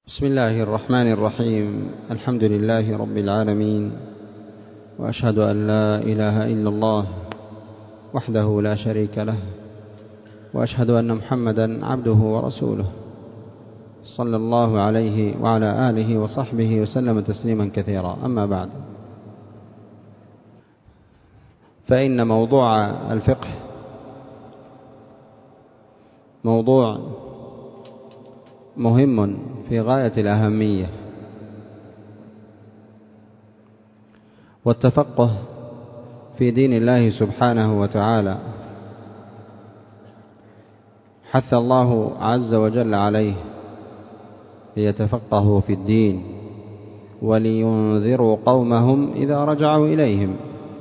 بسم الله الرحمن الرحيم. الحمد لله رب العالمين، وأشهد أن لا إله إلا الله وحده لا شريك له، وأشهد أن محمدا عبده ورسوله، صلى الله عليه وعلى آله وصحبه وسلم تسليما كثيرا. أما بعد، فإن موضوع الفقه موضوع مهم في غاية الأهمية، والتفقه في دين الله سبحانه وتعالى حث الله عز وجل عليه ليتفقهوا في الدين ولينذروا قومهم إذا رجعوا إليهم،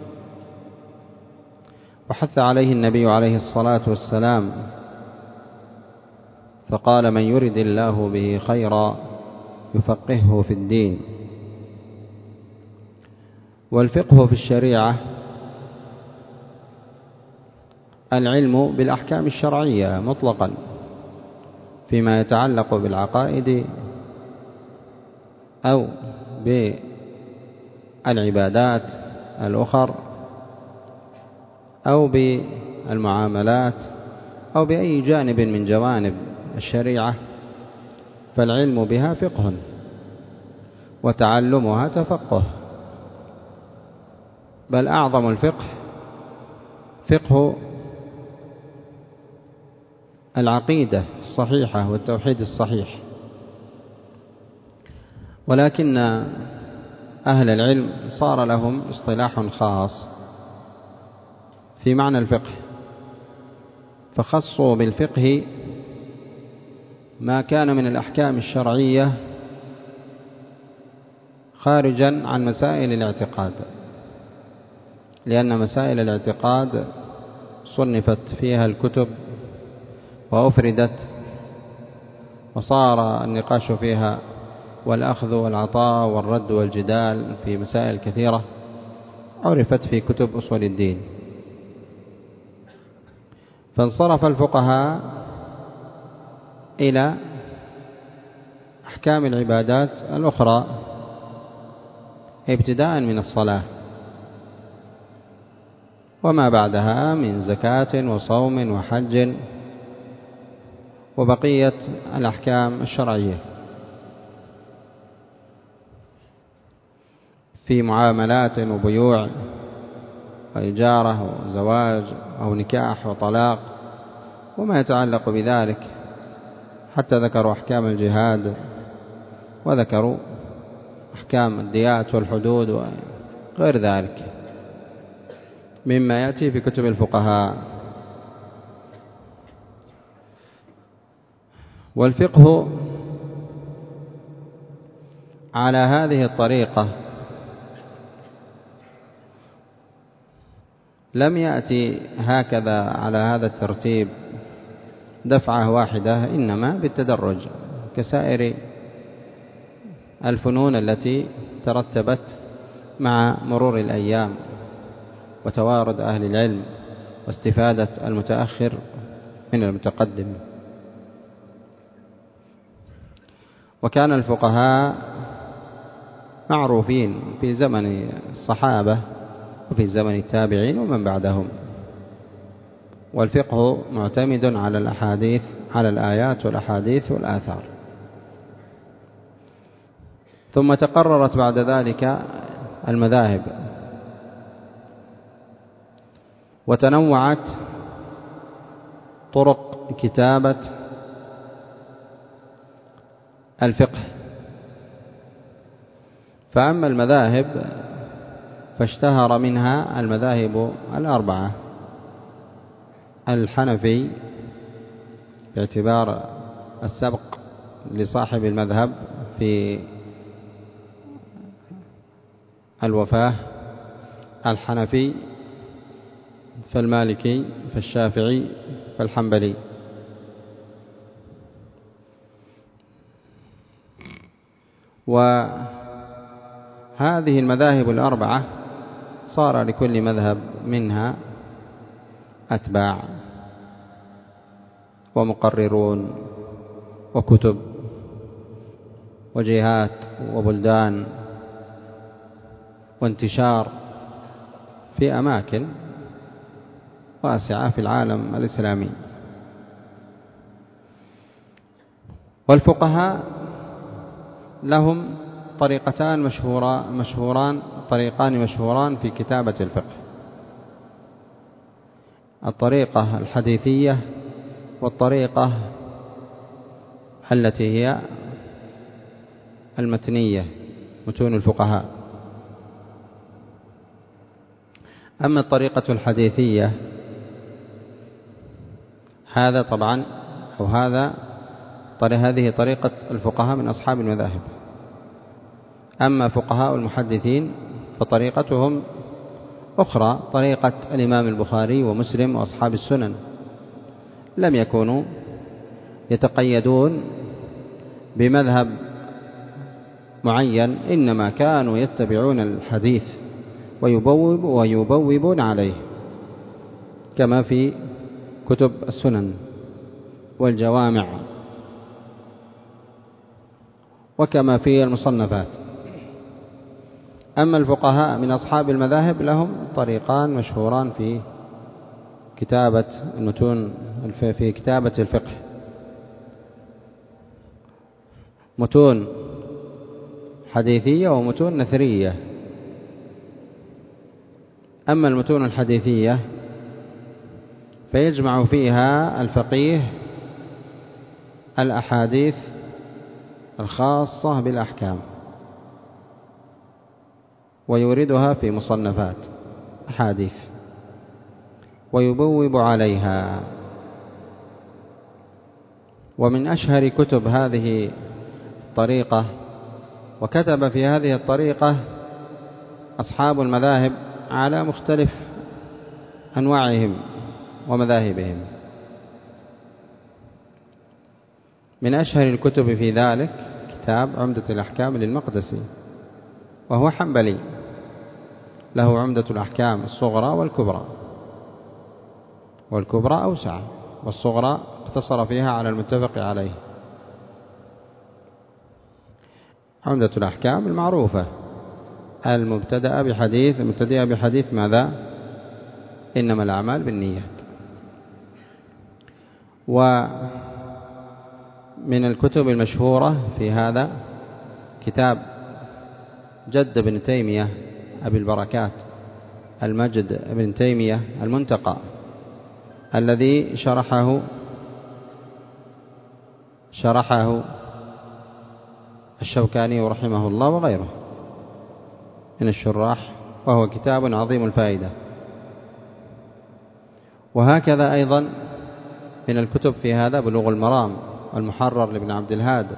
وحث عليه النبي عليه الصلاة والسلام فقال: من يرد الله به خيرا يفقهه في الدين. والفقه في الشريعة العلم بالأحكام الشرعية مطلقا فيما يتعلق بالعقائد أو بالعبادات الأخر أو بالمعاملات أو بأي جانب من جوانب الشريعة، فالعلم بها فقه وتعلمها تفقه. بل أعظم الفقه فقه العقيدة الصحيحة والتوحيد الصحيح. ولكن أهل العلم صار لهم اصطلاح خاص في معنى الفقه، فخصوا بالفقه ما كان من الأحكام الشرعية خارجا عن مسائل الاعتقاد، لأن مسائل الاعتقاد صنفت فيها الكتب وأفردت، وصار النقاش فيها والأخذ والعطاء والرد والجدال في مسائل كثيرة عرفت في كتب أصول الدين. فانصرف الفقهاء إلى أحكام العبادات الأخرى، ابتداء من الصلاة وما بعدها من زكاة وصوم وحج وبقية الأحكام الشرعية في معاملات وبيوع وإجارة وزواج أو نكاح وطلاق وما يتعلق بذلك، حتى ذكروا أحكام الجهاد وذكروا أحكام الديات والحدود وغير ذلك مما يأتي في كتب الفقهاء. والفقه على هذه الطريقة لم يأتي هكذا على هذا الترتيب دفعة واحدة، إنما بالتدرج كسائر الفنون التي ترتبت مع مرور الأيام وتوارد أهل العلم واستفادة المتأخر من المتقدم. وكان الفقهاء معروفين في زمن الصحابة وفي زمن التابعين ومن بعدهم، والفقه معتمد على الأحاديث، على الآيات والأحاديث والآثار. ثم تقررت بعد ذلك المذاهب وتنوعت طرق كتابة الفقه. فأما المذاهب فاشتهر منها المذاهب الأربعة: الحنفي باعتبار السبق لصاحب المذهب في الوفاة، الحنفي فالمالكي فالشافعي فالحنبلي. وهذه المذاهب الأربعة صار لكل مذهب منها أتباع ومقررون وكتب وجهات وبلدان وانتشار في أماكن واسعة في العالم الإسلامي. والفقهاء لهم طريقان مشهوران في كتابة الفقه: الطريقة الحديثية والطريقة التي هي المتنية، متون الفقهاء. أما الطريقة الحديثية هذا طبعا هذه طريقة الفقهاء من أصحاب المذاهب. أما فقهاء المحدثين فطريقتهم أخرى، طريقة الإمام البخاري ومسلم وأصحاب السنن. لم يكونوا يتقيدون بمذهب معين، إنما كانوا يتبعون الحديث ويبوبون عليه، كما في كتب السنن والجوامع وكما في المصنفات. أما الفقهاء من أصحاب المذاهب لهم طريقان مشهوران في كتابة المتون، في كتابة الفقه: متون حديثية ومتون نثرية. أما المتون الحديثية فيجمع فيها الفقيه الأحاديث الخاصة بالأحكام ويوردها في مصنفات أحاديث ويبوب عليها. ومن أشهر كتب هذه الطريقة، وكتب في هذه الطريقة أصحاب المذاهب على مختلف أنواعهم ومذاهبهم. من أشهر الكتب في ذلك كتاب عمدة الأحكام للمقدسي، وهو حنبلي، له عمدة الأحكام الصغرى والكبرى، والكبرى أوسع، والصغرى اقتصر فيها على المتفق عليه. عمدة الأحكام المعروفة المبتدأ بحديث ماذا؟ إنما الأعمال بالنيات. ومن الكتب المشهورة في هذا كتاب جد بن تيمية أبي البركات المجد بن تيمية المنتقى، الذي شرحه الشوكاني رحمه الله وغيره من الشراح، وهو كتاب عظيم الفائدة. وهكذا أيضا من الكتب في هذا بلوغ المرام المحرر لابن عبد الهاد،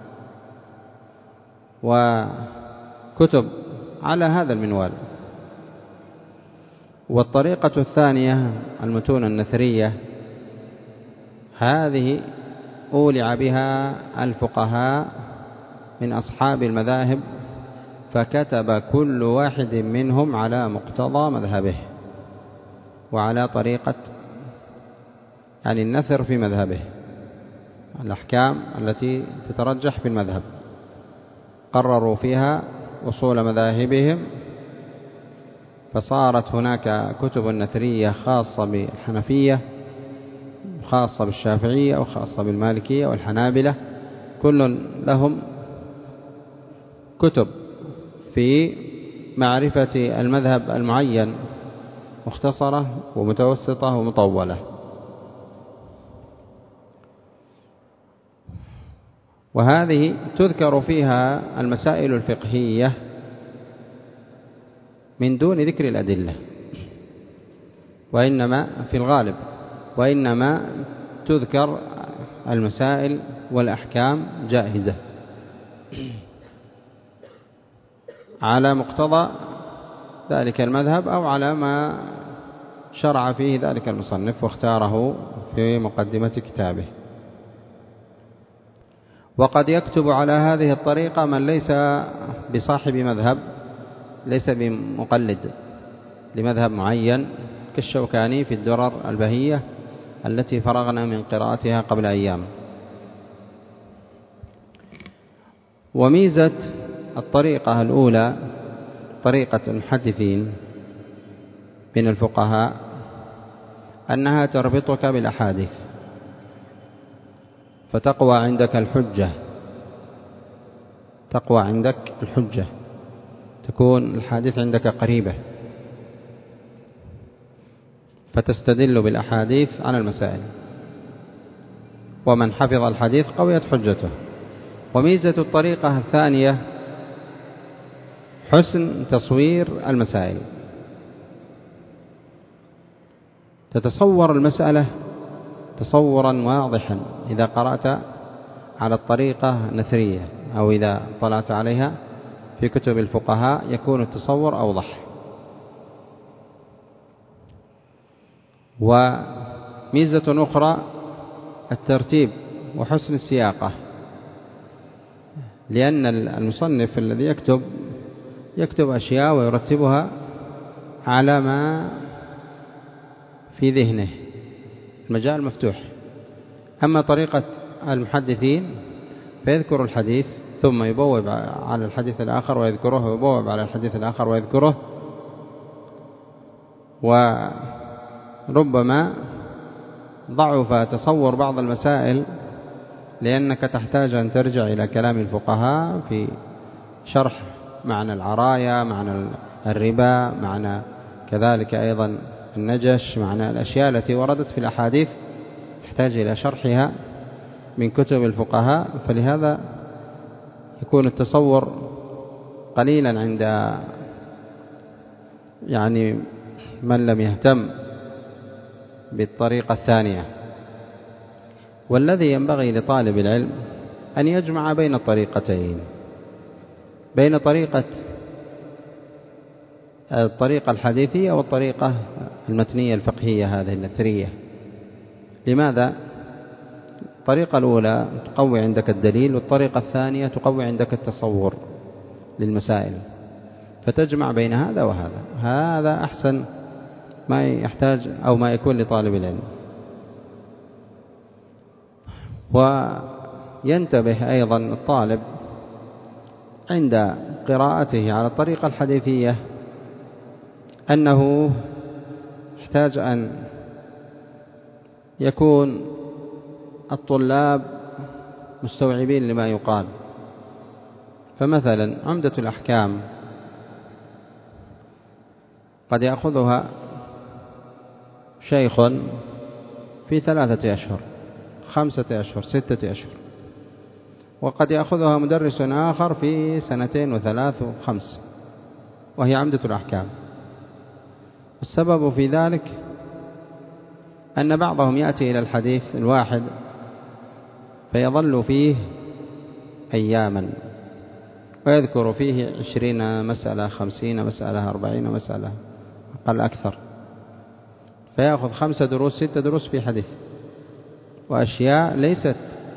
وكتب على هذا المنوال. والطريقة الثانية المتون النثرية، هذه أولع بها الفقهاء من أصحاب المذاهب، فكتب كل واحد منهم على مقتضى مذهبه وعلى طريقة النثر في مذهبه، الأحكام التي تترجح في المذهب، قرروا فيها أصول مذاهبهم. فصارت هناك كتب نثرية خاصة بالحنفية، خاصة بالشافعية، وخاصة بالمالكية والحنابلة، كل لهم كتب في معرفة المذهب المعين، مختصرة ومتوسطة ومطولة. وهذه تذكر فيها المسائل الفقهية من دون ذكر الأدلة، وإنما في الغالب وإنما تذكر المسائل والأحكام جاهزة على مقتضى ذلك المذهب أو على ما شرع فيه ذلك المصنف واختاره في مقدمة كتابه. وقد يكتب على هذه الطريقة من ليس بصاحب مذهب، ليس بمقلد لمذهب معين، كالشوكاني في الدرر البهية التي فرغنا من قراءتها قبل أيام. وميزة الطريقة الأولى طريقة المحدثين من الفقهاء أنها تربطك بالأحاديث، فتقوى عندك الحجة، تقوى عندك الحجة، تكون الحديث عندك قريبة، فتستدل بالأحاديث على المسائل، ومن حفظ الحديث قويت حجته. وميزة الطريقة الثانية حسن تصوير المسائل، تتصور المسألة تصورا واضحا إذا قرأت على الطريقة النثرية أو إذا طلعت عليها في كتب الفقهاء يكون التصور أوضح. وميزة أخرى الترتيب وحسن السياقة، لأن المصنف الذي يكتب أشياء ويرتبها على ما في ذهنه، المجال مفتوح. أما طريقة المحدثين فيذكر الحديث ثم يبوب على الحديث الآخر ويذكره، ويبوب على الحديث الآخر ويذكره، وربما ضعف تصور بعض المسائل لأنك تحتاج أن ترجع إلى كلام الفقهاء في شرح معنى العرايا، معنى الربا، معنى كذلك أيضا النجش، معنى الأشياء التي وردت في الأحاديث تحتاج إلى شرحها من كتب الفقهاء. فلهذا يكون التصور قليلا عند من لم يهتم بالطريقة الثانية. والذي ينبغي لطالب العلم أن يجمع بين الطريقتين، بين الطريقة الحديثية والطريقة المتنية الفقهية هذه النثرية. لماذا؟ الطريقة الأولى تقوي عندك الدليل، والطريقة الثانية تقوي عندك التصور للمسائل، فتجمع بين هذا وهذا. هذا أحسن ما يحتاج أو ما يكون لطالب العلم. وينتبه أيضا الطالب عند قراءته على الطريقة الحديثية أنه يحتاج أن يكون الطلاب مستوعبين لما يقال. فمثلا عمدة الأحكام قد يأخذها شيخ في 3 أشهر، 5 أشهر، 6 أشهر، وقد يأخذها مدرس آخر في 2 و3 و5، وهي عمدة الأحكام. السبب في ذلك أن بعضهم يأتي إلى الحديث الواحد فيظل فيه أياما ويذكر فيه 20 مسألة، 50 مسألة، 40 مسألة أقل أكثر، فيأخذ 5 دروس 6 دروس في حديث، وأشياء ليست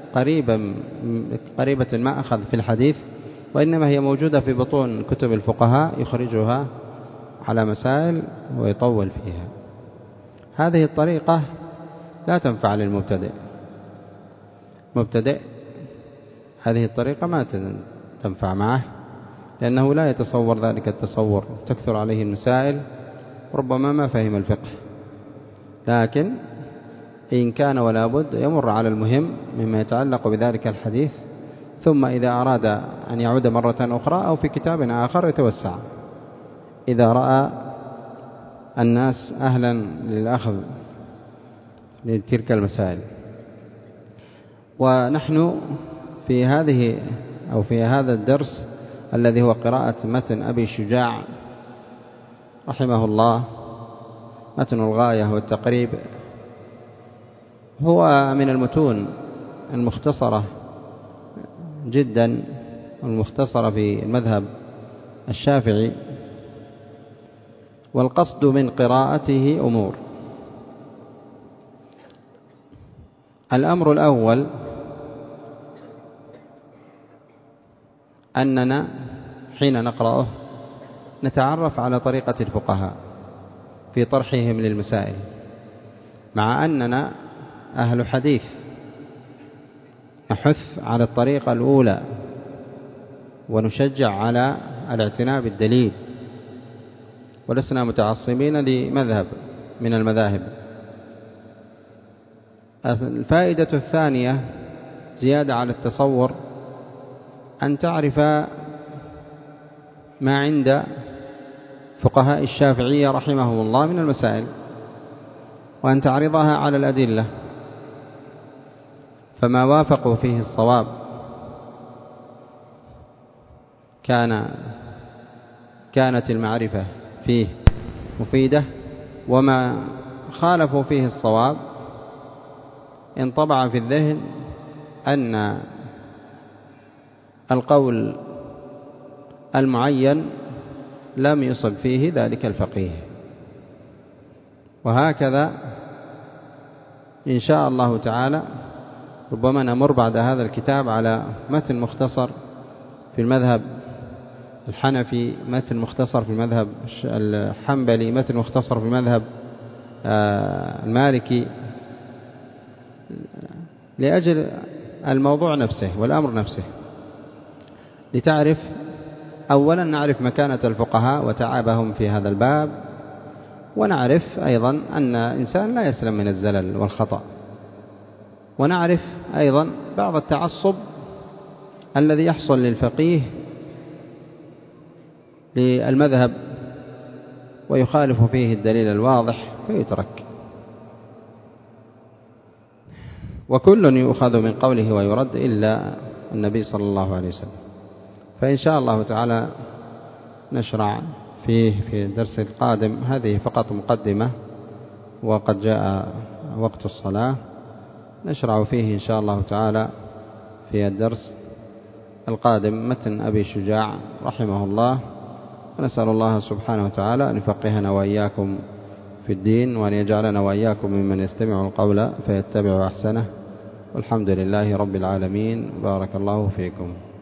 قريبة ما أخذ في الحديث، وإنما هي موجودة في بطون كتب الفقهاء يخرجها على مسائل ويطول فيها. هذه الطريقة لا تنفع للمبتدئ. مبتدئ هذه الطريقة ما تنفع معه، لأنه لا يتصور ذلك التصور، تكثر عليه المسائل، ربما ما فهم الفقه. لكن إن كان ولا بد يمر على المهم مما يتعلق بذلك الحديث، ثم إذا أراد أن يعود مرة أخرى أو في كتاب آخر يتوسع إذا رأى الناس أهلا للأخذ لتلك المسائل. ونحن في هذا الدرس الذي هو قراءة متن أبي شجاع رحمه الله، متن الغاية والتقريب، هو من المتون المختصرة جدا، المختصرة في المذهب الشافعي. والقصد من قراءته أمور. الأمر الأول أننا حين نقرأه نتعرف على طريقة الفقهاء في طرحهم للمسائل، مع أننا أهل حديث نحث على الطريقة الأولى ونشجع على الاعتناء بالدليل، ولسنا متعصبين لمذهب من المذاهب. الفائدة الثانية زيادة على التصور أن تعرف ما عند فقهاء الشافعية رحمهم الله من المسائل، وأن تعرضها على الأدلة، فما وافقوا فيه الصواب كانت المعرفة فيه مفيدة، وما خالفوا فيه الصواب انطبع في الذهن أن القول المعين لم يصب فيه ذلك الفقيه. وهكذا إن شاء الله تعالى ربما نمر بعد هذا الكتاب على متن مختصر في المذهب الحنفي، متن مختصر في المذهب الحنبلي، متن مختصر في المذهب المالكي، لأجل الموضوع نفسه والأمر نفسه، لتعرف أولا نعرف مكانة الفقهاء وتعبهم في هذا الباب، ونعرف أيضا أن إنسان لا يسلم من الزلل والخطأ، ونعرف أيضا بعض التعصب الذي يحصل للفقيه للمذهب ويخالف فيه الدليل الواضح فيترك، وكل يؤخذ من قوله ويرد إلا النبي صلى الله عليه وسلم. فإن شاء الله تعالى نشرع فيه في الدرس القادم. هذه فقط مقدمة، وقد جاء وقت الصلاة، نشرع فيه إن شاء الله تعالى في الدرس القادم متن أبي شجاع رحمه الله، ونسأل الله سبحانه وتعالى أن يفقهنا وإياكم في الدين، وأن يجعلنا وإياكم ممن يستمع القول فيتبع أحسنه، والحمد لله رب العالمين. بارك الله فيكم.